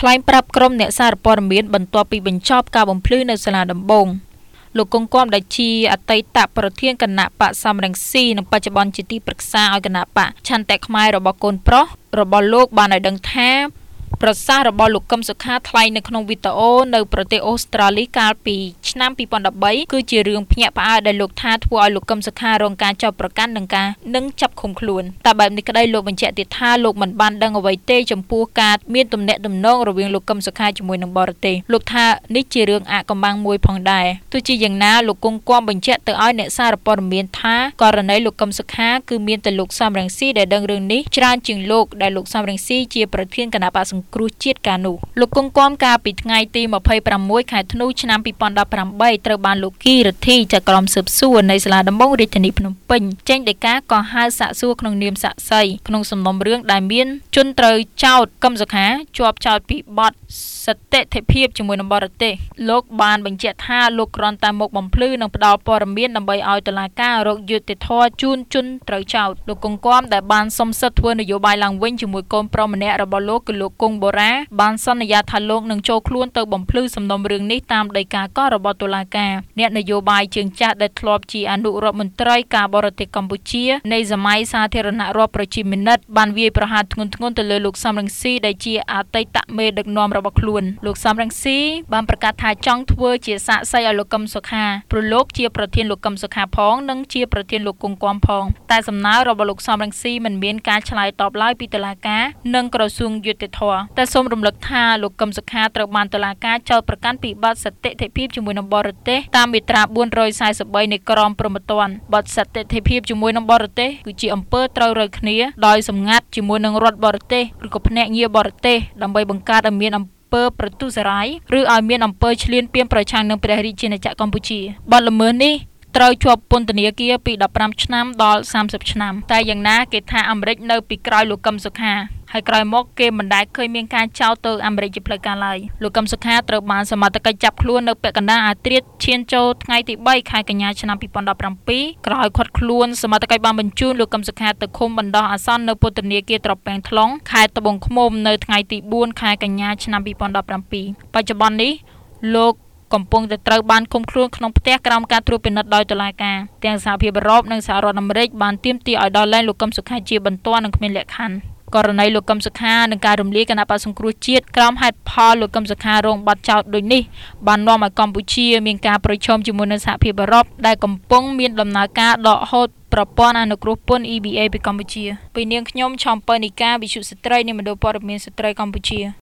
ថ្លែងប្រាប់ក្រុមអ្នកសារព័ត៌មានបន្ទាប់ពីបញ្ចប់ការបំភ្លឺនៅសាលាដំបងលោកគង់គំដែលជាអតីតប្រធានគណៈបកសំរងស៊ីនិងបច្ចុប្បន្នជាទីប្រឹក្សាឲ្យគណៈបកឆន្ទៈខ្មែររបស់កូនប្រុសរបស់លោកបានឲ្យដឹងថាប្រសាសន៍របស់លោកកឹមសុខាថ្លែងនៅក្នុងវីដេអូនៅប្រទេសអូស្ត្រាលីកាលពីឆ្នាំ2013គឺជារឿងភ្ញាក់ផ្អើលដែលលោកថាធ្វើឲ្យលោកកឹមសុខារងការចោទប្រកាន់និងចាប់ឃុំខ្លួនតែបែបនេះក្តីលោកបញ្ជាក់ទៀតថាលោកមិនបានដឹងអ្វីទេចំពោះការមានទំនាក់ទំនងរវាងលោកកឹមសុខាជាមួយនឹងបរទេសលោកថានេះជារឿងអាថ៌កំបាំងមួយផងដែរទោះជាយ៉ាងណាលោកគង់គំបញ្ជាក់ទៅឲ្យអ្នកសារព័ត៌មានថាករណីលោកកឹមសុខាគឺមានតែលោកសំរងស៊ីដែលដឹងរឿងនេះច្រើនជាងលោកដែលលោកសំរងស៊ីជាប្រធានគណៈបកសង្គ្រោះជាតិកាលនោះលោកគង់គំកាលពីថ្ងៃទី26ខែធ្នូឆ្នាំ2018ត្រូវបានលោកគីរិទ្ធីចក្រមស៊ើបសួរនៃសាលាដំបងរាជធានីភ្នំពេញចេញដីកាកោះហៅសាកសួរក្នុងនាមសាក្សីក្នុងសំណុំរឿងដែលមានជនត្រូវចោទកឹមសុខាជាប់ចោទពីបទសតិធិភាពជាមួយនឹងបរទេសលោកបានបញ្ជាក់ថាលោកគ្រាន់តែមកបំភ្លឺនិងផ្ដល់ព័ត៌មានដើម្បីឲ្យតុលាការរកយុត្តិធម៌ជូនជនត្រូវចោទលោកគង់គំដែលបានសុំសិទ្ធិធ្វើនយោបាយឡើងវិញជាមួយកូនប្រុសម្នាក់របស់លោកគឺលោកគង់បូរ៉ាបានសន្យាថាលោកនឹងចូលខ្លួនទៅបំភ្លឺសំណុំរឿងនេះតាមដីកាកោះរបស់តុលាការអ្នកនយោបាយជើងចាស់ដែលធ្លាប់ជាអនុរដ្ឋមន្ត្រីការបរទេសកម្ពុជានៃសម័យសាធារណរដ្ឋប្រជាមានិតបានវាយប្រហារធ្ងន់ធ្ងរទៅលើលោកសំរងស៊ីដែលជាអតីតមេដឹកនាំរបស់ខ្លួនលោកសំរងស៊ីបានប្រកាសថាចង់ធ្វើជាសាក្សីឲ្យលោកកឹមសុខាព្រោះលោកជាប្រធានលោកកឹមសុខាផងនិងជាប្រធានលោកគង់គំផងតែសំណើរបស់លោកសំរងស៊ីមិនមានការឆ្លើយតបឡើយពីតុលាការនិងក្រសួងយុត្តិធម៌តែសូមរំលឹកថាលោកកឹមសុខាត្រូវបានតុលាការចោទប្រកាន់ពីបទសតិធិភាពជាមួយនឹងបរទេសតាមមាត្រា443នៃក្រមព្រហ្មទណ្ឌបទសតិធិភាពជាមួយនឹងបរទេសគឺជាអំពើត្រូវរើគ្នាដោយសម្ងាត់ជាមួយនឹងរដ្ឋបរទេសឬក៏ភ្នាក់ងារបរទេសដើម្បីបង្កើតឲ្យមានអំពើប្រទុសរាយឬឲ្យមានអំពើឈ្លានពានប្រឆាំងនឹងព្រះរាជាណាចក្រកម្ពុជាបទល្មើសនេះត្រូវជាប់ពន្ធនាគារពី15ឆ្នាំដល់30ឆ្នាំតែយ៉ាងណាគេថាអាមេរិកនៅពីក្រោយលោកកឹមសុខាហើយក្រោយមកគេមិនដែលឃើញមានការចោទទៅអាមេរិកជាផ្លូវការឡើយលោកកឹមសុខាត្រូវបានសមត្ថកិច្ចចាប់ខ្លួននៅពាក់កណ្ដាលអាត្រាតឈានចូលថ្ងៃទី3ខែកញ្ញាឆ្នាំ2017ក្រោយឃាត់ខ្លួនសមត្ថកិច្ចបានបញ្ជូនលោកកឹមសុខាទៅឃុំបណ្ដោះអាសន្ននៅពន្ធនាគារត្រពាំង ថ្លុងខេត្តត្បូងឃ្មុំនៅថ្ងៃទី4ខែកញ្ញាឆ្នាំ2017បច្ចុប្បន្ននេះលោកកំពុងតែត្រូវបានឃុំខ្លួនក្នុងផ្ទះក្រោមការត្រួតពិនិត្យដោយតុលាការទាំងសហភាពអឺរ៉ុបនិងសហរដ្ឋអាមេរិកបានទាមទារឲ្យដោះលែងលោកកឹមសុខាជាបន្ទាន់និងគ្មានលក្ខខណ្ឌករណីលោកកឹមសុខានិងការរំលាយគណៈបក្សសង្គ្រោះជាតិក្រោមហេតុផលលោកកឹមសុខារងបាត់ចោទដូចនេះបាននាំឲ្យកម្ពុជាមានការប្រឈមជាមួយនឹងសហភាពអឺរ៉ុបដែលកំពុងមានដំណើរការដកហូតប្រព័ន្ធអនុគ្រោះពន្ធ EBA ពីកម្ពុជាពីនាងខ្ញុំឆំពៅនីកាវិទ្យុស្ត្រីនៃមណ្ឌលព័ត៌មានស្ត្រីកម្ពុជា